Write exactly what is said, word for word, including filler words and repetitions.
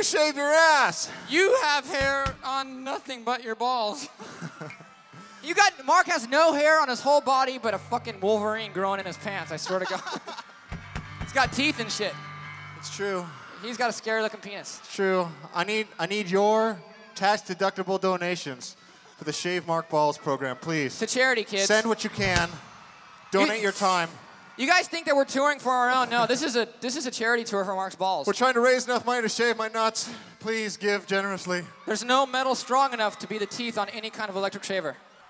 shave your ass. You have hair on nothing but your balls. You got, Mark has no hair on his whole body but a fucking Wolverine growing in his pants, I swear to God. He's got teeth and shit. It's true. He's got a scary looking penis. It's true. I need I need your tax-deductible donations for the Shave Mark Balls program, please. To charity, kids. Send what you can. Donate You- your time. You guys think that we're touring for our own? No, this is a this is a charity tour for Mark's balls. We're trying to raise enough money to shave my nuts. Please give generously. There's no metal strong enough to be the teeth on any kind of electric shaver.